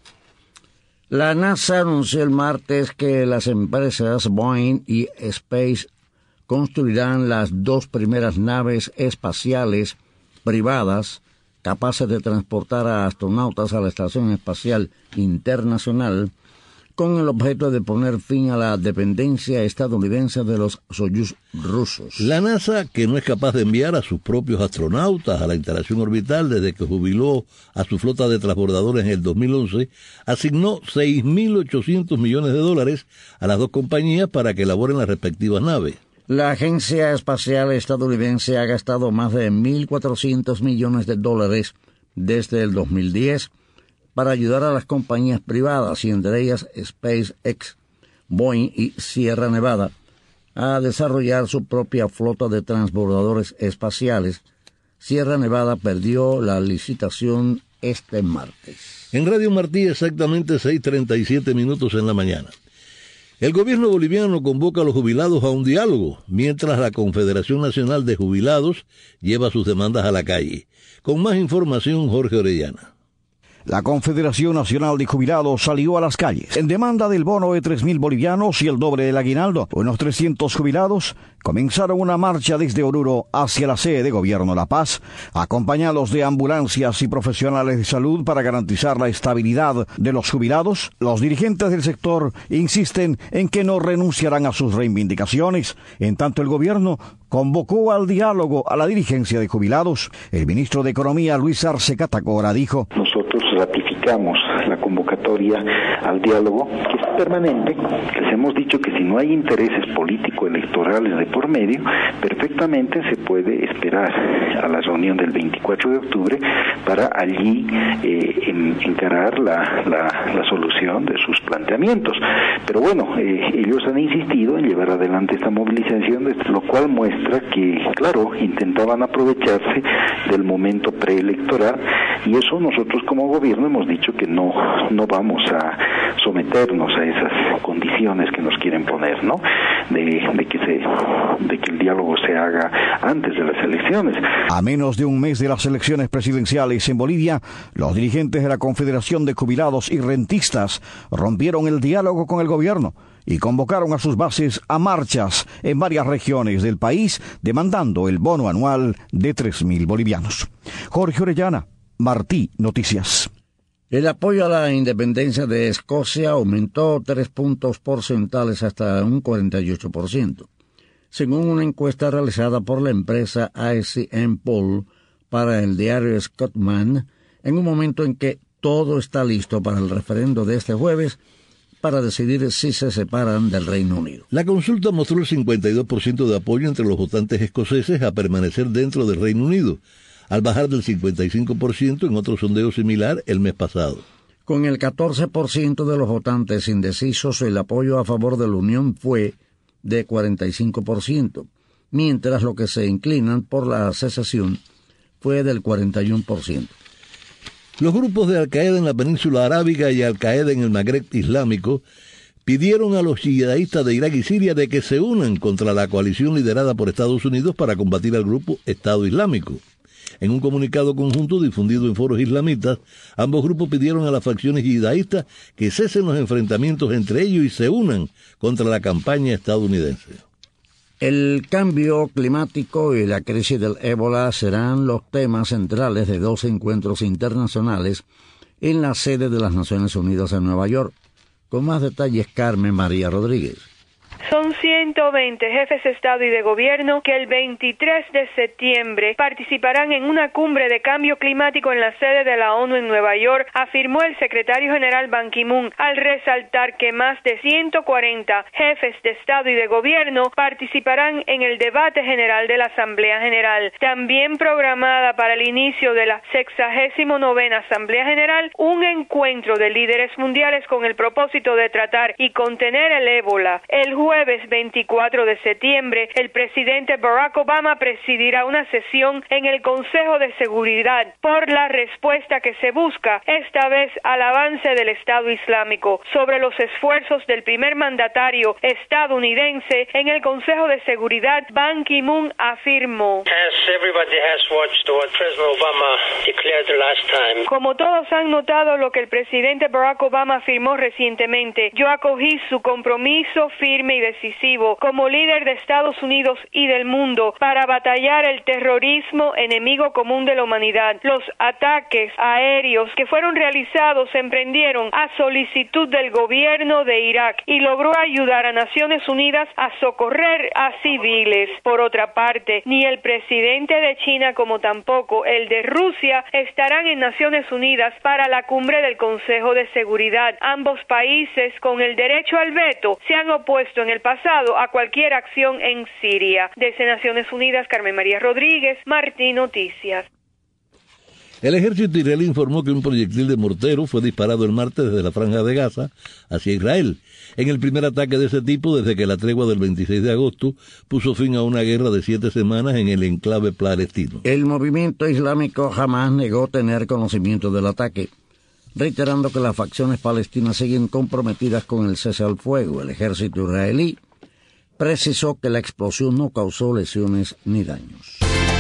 La NASA anunció el martes que las empresas Boeing y Space construirán las dos primeras naves espaciales privadas capaces de transportar a astronautas a la Estación Espacial Internacional, con el objeto de poner fin a la dependencia estadounidense de los Soyuz rusos. La NASA, que no es capaz de enviar a sus propios astronautas a la instalación orbital desde que jubiló a su flota de transbordadores en el dos mil once, asignó seis mil ochocientos millones de dólares a las dos compañías para que elaboren las respectivas naves. La Agencia Espacial Estadounidense ha gastado más de mil cuatrocientos millones de dólares desde el dos mil diez para ayudar a las compañías privadas, y entre ellas SpaceX, Boeing y Sierra Nevada, a desarrollar su propia flota de transbordadores espaciales. Sierra Nevada perdió la licitación este martes. En Radio Martí, exactamente seis treinta y siete minutos en la mañana. El gobierno boliviano convoca a los jubilados a un diálogo, mientras la Confederación Nacional de Jubilados lleva sus demandas a la calle. Con más información, Jorge Orellana. La Confederación Nacional de Jubilados salió a las calles en demanda del bono de tres mil bolivianos y el doble del aguinaldo. Unos trescientos jubilados comenzaron una marcha desde Oruro hacia la sede de Gobierno La Paz, acompañados de ambulancias y profesionales de salud para garantizar la estabilidad de los jubilados. Los dirigentes del sector insisten en que no renunciarán a sus reivindicaciones. En tanto, el gobierno convocó al diálogo a la dirigencia de jubilados. El ministro de Economía, Luis Arce Catacora, dijo: Nosotros ratificamos la convocatoria al diálogo, que es permanente. Les hemos dicho que si no hay intereses político-electorales de por medio, perfectamente se puede esperar a la reunión del veinticuatro de octubre para allí eh, en, encarar la, la, la solución de sus planteamientos. Pero bueno, eh, ellos han insistido en llevar adelante esta movilización, lo cual muestra que, claro, intentaban aprovecharse del momento preelectoral, y eso nosotros como gobierno hemos hemos dicho que no, no vamos a someternos a esas condiciones que nos quieren poner, ¿no? De, de que se, de que el diálogo se haga antes de las elecciones. A menos de un mes de las elecciones presidenciales en Bolivia, los dirigentes de la Confederación de Jubilados y Rentistas rompieron el diálogo con el gobierno y convocaron a sus bases a marchas en varias regiones del país, demandando el bono anual de tres mil bolivianos. Jorge Orellana, Martí Noticias. El apoyo a la independencia de Escocia aumentó tres puntos porcentuales hasta un cuarenta y ocho por ciento, según una encuesta realizada por la empresa I C M Poll para el diario Scotsman, en un momento en que todo está listo para el referendo de este jueves para decidir si se separan del Reino Unido. La consulta mostró el cincuenta y dos por ciento de apoyo entre los votantes escoceses a permanecer dentro del Reino Unido, al bajar del cincuenta y cinco por ciento en otro sondeo similar el mes pasado. Con el catorce por ciento de los votantes indecisos, el apoyo a favor de la Unión fue de cuarenta y cinco por ciento, mientras lo que se inclinan por la secesión fue del cuarenta y uno por ciento. Los grupos de Al-Qaeda en la península arábiga y Al-Qaeda en el Magreb islámico pidieron a los yihadistas de Irak y Siria de que se unan contra la coalición liderada por Estados Unidos para combatir al grupo Estado Islámico. En un comunicado conjunto difundido en foros islamitas, ambos grupos pidieron a las facciones yihadistas que cesen los enfrentamientos entre ellos y se unan contra la campaña estadounidense. El cambio climático y la crisis del ébola serán los temas centrales de dos encuentros internacionales en la sede de las Naciones Unidas en Nueva York. Con más detalles, Carmen María Rodríguez. Son ciento veinte jefes de Estado y de Gobierno que el veintitrés de septiembre participarán en una cumbre de cambio climático en la sede de la ONU en Nueva York, afirmó el secretario general Ban Ki-moon, al resaltar que más de ciento cuarenta jefes de Estado y de Gobierno participarán en el debate general de la Asamblea General. También programada para el inicio de la sexagésimo novena Asamblea General, un encuentro de líderes mundiales con el propósito de tratar y contener el ébola. El jueves veinticuatro de septiembre, el presidente Barack Obama presidirá una sesión en el Consejo de Seguridad por la respuesta que se busca, esta vez al avance del Estado Islámico, sobre los esfuerzos del primer mandatario estadounidense en el Consejo de Seguridad. Ban Ki-moon afirmó: Como todos han notado lo que el presidente Barack Obama afirmó recientemente, yo acogí su compromiso firme y decisivo como líder de Estados Unidos y del mundo para batallar el terrorismo, enemigo común de la humanidad. Los ataques aéreos que fueron realizados se emprendieron a solicitud del gobierno de Irak y logró ayudar a Naciones Unidas a socorrer a civiles. Por otra parte, ni el presidente de China como tampoco el de Rusia estarán en Naciones Unidas para la cumbre del Consejo de Seguridad. Ambos países, con el derecho al veto, se han opuesto en el pasado a cualquier acción en Siria. Desde Naciones Unidas, Carmen María Rodríguez, Martí Noticias. El ejército israelí informó que un proyectil de mortero fue disparado el martes desde la Franja de Gaza hacia Israel, en el primer ataque de ese tipo desde que la tregua del veintiséis de agosto puso fin a una guerra de siete semanas en el enclave palestino. El movimiento islámico Hamas negó tener conocimiento del ataque, reiterando que las facciones palestinas siguen comprometidas con el cese al fuego. El ejército israelí precisó que la explosión no causó lesiones ni daños.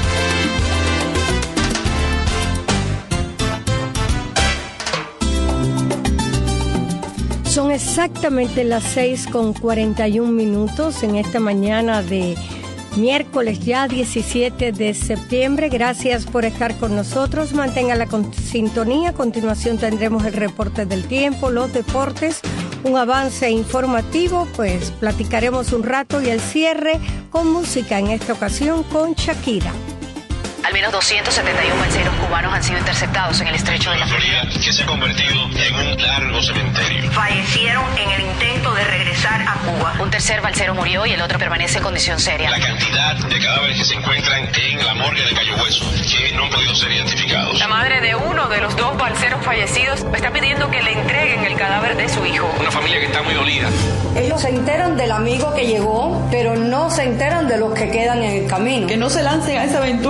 Son exactamente las seis con cuarenta y un minutos en esta mañana de miércoles ya diecisiete de septiembre. Gracias por estar con nosotros. Mantenga la sintonía. A continuación tendremos el reporte del tiempo, los deportes, un avance informativo, pues platicaremos un rato y el cierre con música, en esta ocasión con Shakira. Al menos doscientos setenta y uno balseros cubanos han sido interceptados en el estrecho de la Florida, que se ha convertido en un largo cementerio. Fallecieron en el intento de regresar a Cuba. Un tercer balsero murió y el otro permanece en condición seria. La cantidad de cadáveres que se encuentran en la morgue de Cayo Hueso, que no han podido ser identificados. La madre de uno de los dos balseros fallecidos está pidiendo que le entreguen el cadáver de su hijo. Una familia que está muy dolida. Ellos se enteran del amigo que llegó, pero no se enteran de los que quedan en el camino. Que no se lancen a esa aventura porque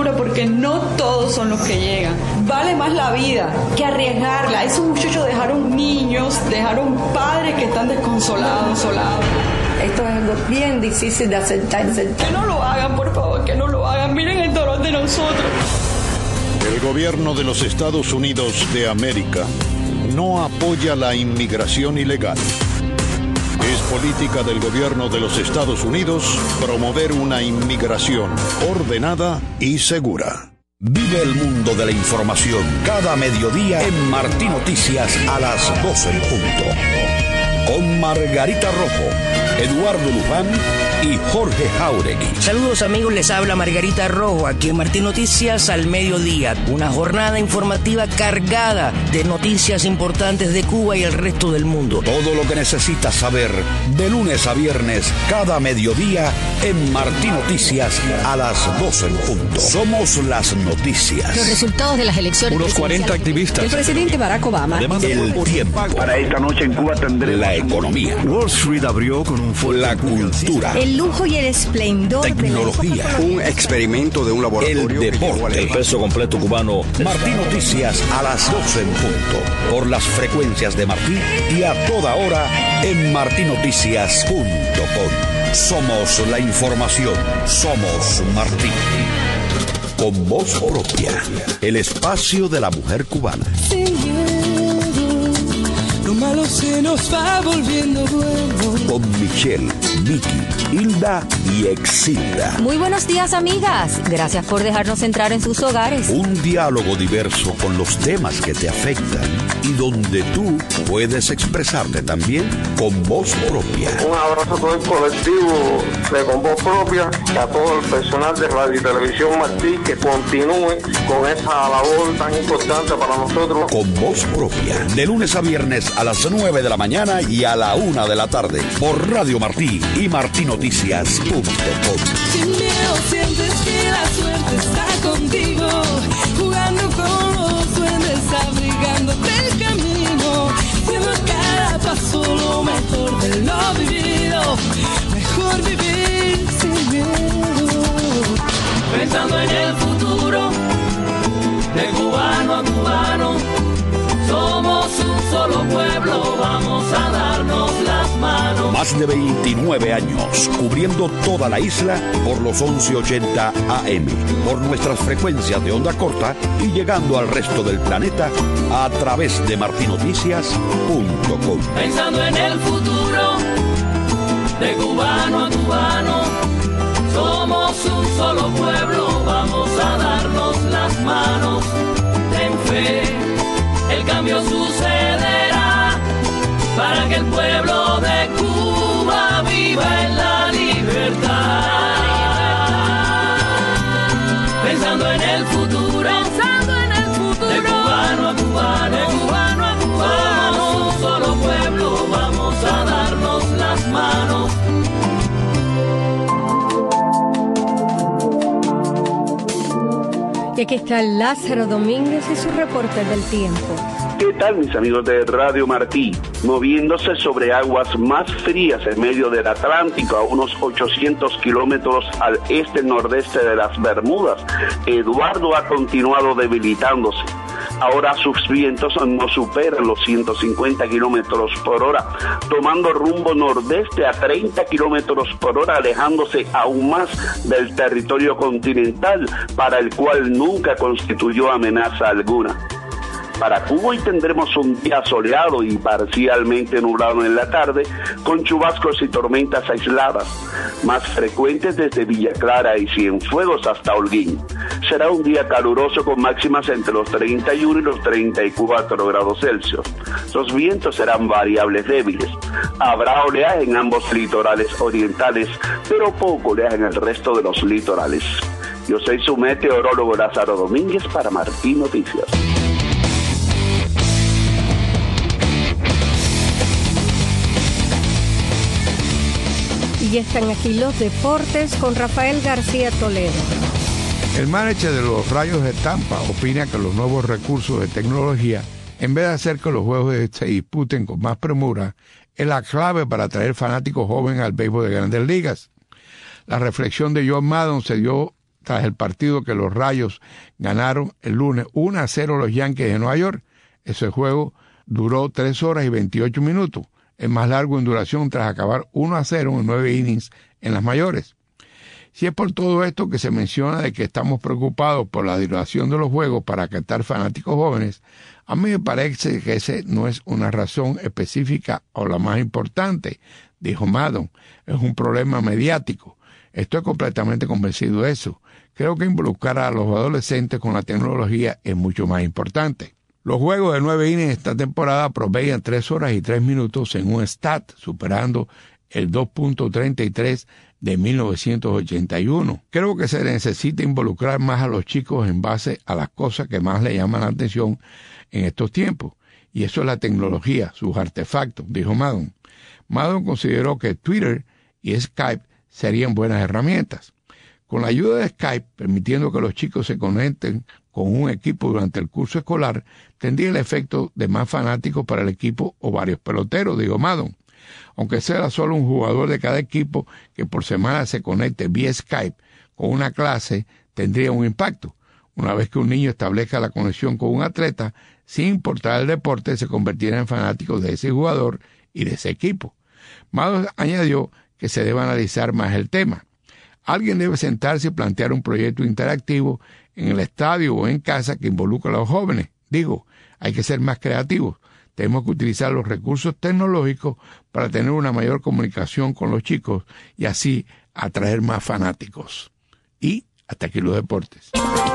porque no todos son los que llegan. Vale más la vida que arriesgarla. Esos muchachos dejaron niños, dejaron padres que están desconsolados, solados. Esto es algo bien difícil de aceptar. Que no lo hagan, por favor, que no lo hagan. Miren el dolor de nosotros. El gobierno de los Estados Unidos de América no apoya la inmigración ilegal. Es política del gobierno de los Estados Unidos promover una inmigración ordenada y segura. Vive el mundo de la información cada mediodía en Martí Noticias a las doce en punto. Con Margarita Rojo, Eduardo Luján y Jorge Jauregui. Saludos amigos, les habla Margarita Rojo aquí en Martí Noticias al mediodía. Una jornada informativa cargada de noticias importantes de Cuba y el resto del mundo. Todo lo que necesitas saber de lunes a viernes cada mediodía en Martí Noticias a las doce en punto. Somos las noticias. Los resultados de las elecciones. Unos cuarenta activistas. El presidente Barack Obama. El tiempo. Para esta noche en Cuba tendremos la economía. Wall Street abrió con un fuerte la cultura. El lujo y el esplendor. Tecnología. De un experimento de un laboratorio. El deporte. El peso completo cubano. Martí Noticias a las doce en punto. Por las frecuencias de Martí y a toda hora en martí noticias punto com. Somos la información. Somos Martí. Con voz propia. El espacio de la mujer cubana. Lo malo se nos va volviendo bueno. Con Michelle, Vicky, Hilda y Exilda. Muy buenos días, amigas. Gracias por dejarnos entrar en sus hogares. Un diálogo diverso con los temas que te afectan y donde tú puedes expresarte también con voz propia. Un abrazo a todo el colectivo de Con Voz Propia y a todo el personal de Radio y Televisión Martí que continúe con esa labor tan importante para nosotros. Con voz propia, de lunes a viernes a las nueve de la mañana y a la una de la tarde por Radio Martí y martí noticias punto com. Sin miedo sientes que la suerte está contigo, jugando con los duendes, abrigándote el camino, siendo cada paso lo mejor de lo vivido, mejor vivir sin miedo. Pensando en el futuro, de cubano a cubano, somos un solo pueblo, vamos a darnos las manos. Más de veintinueve años cubriendo toda la isla por los once ochenta A M, por nuestras frecuencias de onda corta y llegando al resto del planeta a través de martí noticias punto com. Pensando en el futuro, de cubano a cubano, somos un solo pueblo, vamos a darnos las manos. Ten fe, el cambio sucederá para que el pueblo de Cuba viva en la libertad. Pensando en el futuro, pensando en el futuro, de cubano a cubano, de cubano a cubano, somos un solo pueblo, vamos a darnos las manos. Y aquí está Lázaro Domínguez y su reporte del tiempo. ¿Qué tal, mis amigos de Radio Martí? Moviéndose sobre aguas más frías en medio del Atlántico, a unos ochocientos kilómetros al este-nordeste de las Bermudas, Eduardo ha continuado debilitándose. Ahora sus vientos no superan los ciento cincuenta kilómetros por hora, tomando rumbo nordeste a treinta kilómetros por hora, alejándose aún más del territorio continental, para el cual nunca constituyó amenaza alguna. Para Cuba hoy tendremos un día soleado y parcialmente nublado en la tarde, con chubascos y tormentas aisladas, más frecuentes desde Villa Clara y Cienfuegos hasta Holguín. Será un día caluroso con máximas entre los treinta y uno y los treinta y cuatro grados Celsius. Los vientos serán variables débiles. Habrá oleaje en ambos litorales orientales, pero poco oleaje en el resto de los litorales. Yo soy su meteorólogo Lázaro Domínguez para Martí Noticias. Y están aquí los deportes con Rafael García Toledo. El manager de los Rayos de Tampa opina que los nuevos recursos de tecnología, en vez de hacer que los juegos se disputen con más premura, es la clave para atraer fanáticos jóvenes al béisbol de Grandes Ligas. La reflexión de John Maddon se dio tras el partido que los Rayos ganaron el lunes uno a cero a los Yankees de Nueva York. Ese juego duró tres horas y veintiocho minutos, el más largo en duración tras acabar uno a cero en nueve innings en las mayores. Si es por todo esto que se menciona de que estamos preocupados por la duración de los juegos para captar fanáticos jóvenes, a mí me parece que esa no es una razón específica o la más importante, dijo Maddon. Es un problema mediático. Estoy completamente convencido de eso. Creo que involucrar a los adolescentes con la tecnología es mucho más importante. Los juegos de nueve innings esta temporada promedian tres horas y tres minutos en un stat, superando el dos punto treinta y tres de mil novecientos ochenta y uno. Creo que se necesita involucrar más a los chicos en base a las cosas que más le llaman la atención en estos tiempos. Y eso es la tecnología, sus artefactos, dijo Maddon. Maddon consideró que Twitter y Skype serían buenas herramientas. Con la ayuda de Skype, permitiendo que los chicos se conecten con un equipo durante el curso escolar, tendría el efecto de más fanáticos para el equipo o varios peloteros, dijo Maddon. Aunque sea solo un jugador de cada equipo que por semana se conecte vía Skype con una clase, tendría un impacto. Una vez que un niño establezca la conexión con un atleta, sin importar el deporte, se convertirá en fanáticos de ese jugador y de ese equipo. Maddon añadió que se debe analizar más el tema. Alguien debe sentarse y plantear un proyecto interactivo en el estadio o en casa que involucre a los jóvenes. Digo, hay que ser más creativos. Tenemos que utilizar los recursos tecnológicos para tener una mayor comunicación con los chicos y así atraer más fanáticos. Y hasta aquí los deportes.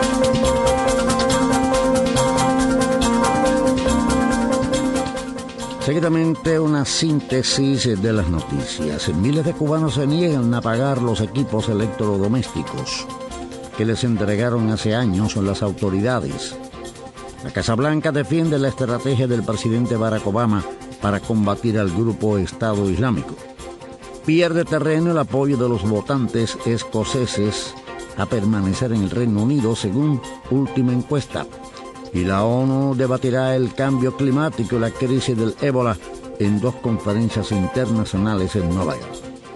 Seguidamente, una síntesis de las noticias. Miles de cubanos se niegan a pagar los equipos electrodomésticos que les entregaron hace años las autoridades. La Casa Blanca defiende la estrategia del presidente Barack Obama para combatir al grupo Estado Islámico. Pierde terreno el apoyo de los votantes escoceses a permanecer en el Reino Unido según última encuesta. Y la ONU debatirá el cambio climático y la crisis del ébola en dos conferencias internacionales en Nueva York.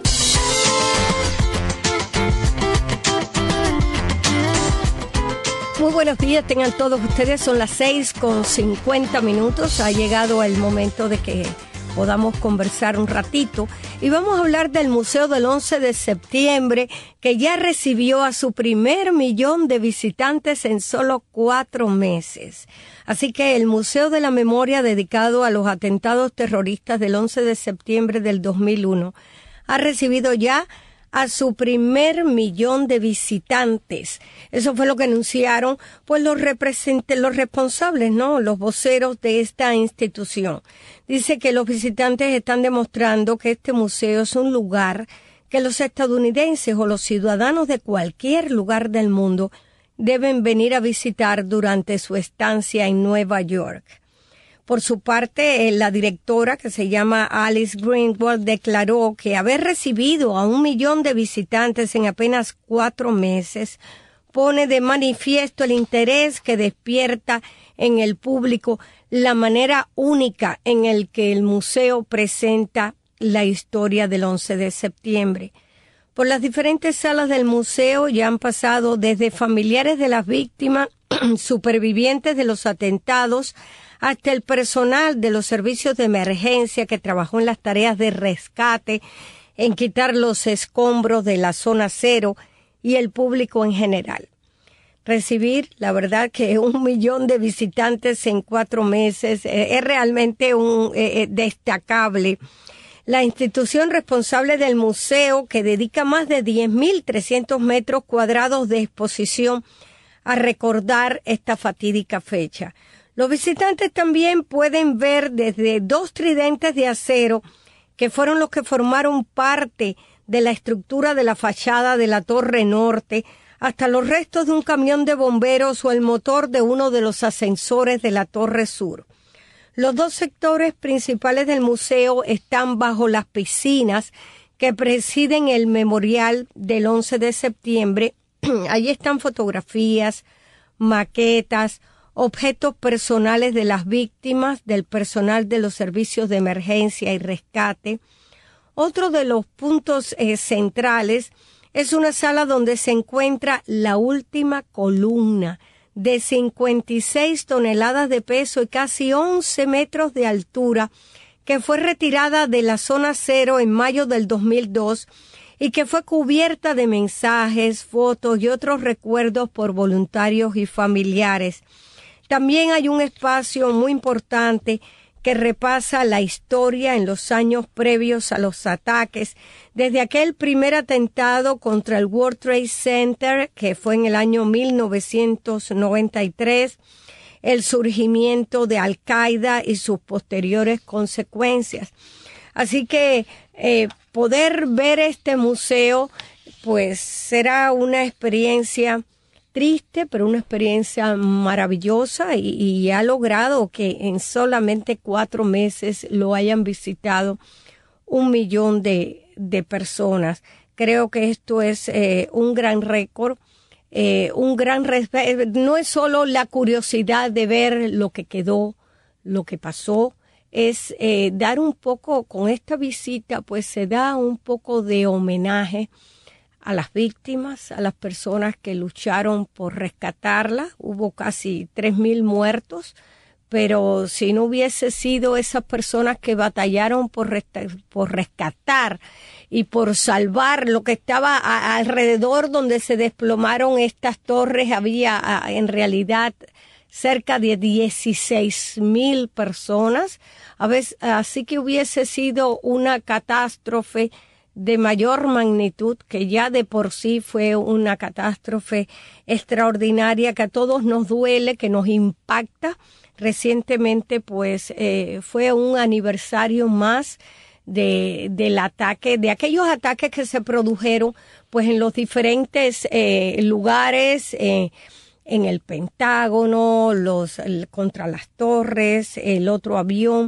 Muy buenos días, tengan todos ustedes, son las seis con cincuenta minutos, ha llegado el momento de que podamos conversar un ratito y vamos a hablar del Museo del once de septiembre que ya recibió a su primer millón de visitantes en solo cuatro meses. Así que el Museo de la Memoria dedicado a los atentados terroristas del once de septiembre del dos mil uno ha recibido ya a su primer millón de visitantes. Eso fue lo que anunciaron pues los representantes, los responsables, ¿no? Los voceros de esta institución. Dice que los visitantes están demostrando que este museo es un lugar que los estadounidenses o los ciudadanos de cualquier lugar del mundo deben venir a visitar durante su estancia en Nueva York. Por su parte, la directora, que se llama Alice Greenwald, declaró que haber recibido a un millón de visitantes en apenas cuatro meses pone de manifiesto el interés que despierta en el público la manera única en el que el museo presenta la historia del once de septiembre. Por las diferentes salas del museo ya han pasado desde familiares de las víctimas, supervivientes de los atentados, hasta el personal de los servicios de emergencia que trabajó en las tareas de rescate, en quitar los escombros de la zona cero y el público en general. Recibir, la verdad, que un millón de visitantes en cuatro meses eh, es realmente un eh, destacable. La institución responsable del museo, que dedica más de diez mil trescientos metros cuadrados de exposición a recordar esta fatídica fecha. Los visitantes también pueden ver desde dos tridentes de acero que fueron los que formaron parte de la estructura de la fachada de la Torre Norte, hasta los restos de un camión de bomberos o el motor de uno de los ascensores de la Torre Sur. Los dos sectores principales del museo están bajo las piscinas que presiden el memorial del once de septiembre. Allí están fotografías, maquetas, objetos personales de las víctimas, del personal de los servicios de emergencia y rescate. Otro de los puntos eh, centrales Es una sala donde se encuentra la última columna de cincuenta y seis toneladas de peso y casi once metros de altura, que fue retirada de la zona cero en mayo del dos mil dos y que fue cubierta de mensajes, fotos y otros recuerdos por voluntarios y familiares. También hay un espacio muy importante que repasa la historia en los años previos a los ataques, desde aquel primer atentado contra el World Trade Center, que fue en el año mil novecientos noventa y tres, el surgimiento de Al-Qaeda y sus posteriores consecuencias. Así que eh, poder ver este museo, pues será una experiencia triste, pero una experiencia maravillosa, y, y ha logrado que en solamente cuatro meses lo hayan visitado un millón de, de personas. Creo que esto es eh, un gran récord, eh, un gran respeto. No es solo la curiosidad de ver lo que quedó, lo que pasó, es eh, dar un poco, con esta visita, pues se da un poco de homenaje a las víctimas, a las personas que lucharon por rescatarla. Hubo casi tres mil muertos, pero si no hubiese sido esas personas que batallaron por, resta- por rescatar y por salvar lo que estaba a- alrededor donde se desplomaron estas torres, había a, en realidad cerca de dieciséis mil personas. A veces, así que hubiese sido una catástrofe de mayor magnitud, que ya de por sí fue una catástrofe extraordinaria que a todos nos duele, que nos impacta. Recientemente, pues, eh, fue un aniversario más de del ataque, de aquellos ataques que se produjeron, pues, en los diferentes eh, lugares, eh, en el Pentágono, los el, contra las torres, el otro avión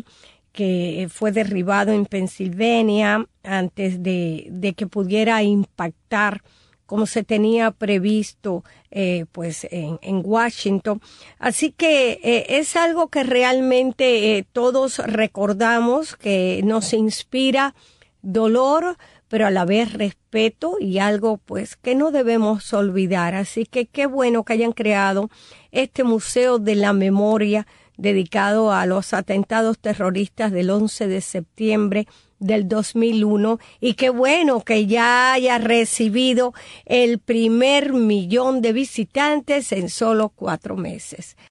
que fue derribado en Pensilvania antes de, de que pudiera impactar como se tenía previsto eh, pues en, en Washington. Así que eh, es algo que realmente eh, todos recordamos, que nos inspira dolor, pero a la vez respeto, y algo pues que no debemos olvidar. Así que qué bueno que hayan creado este Museo de la Memoria dedicado a los atentados terroristas del once de septiembre del dos mil uno, y qué bueno que ya haya recibido el primer millón de visitantes en solo cuatro meses.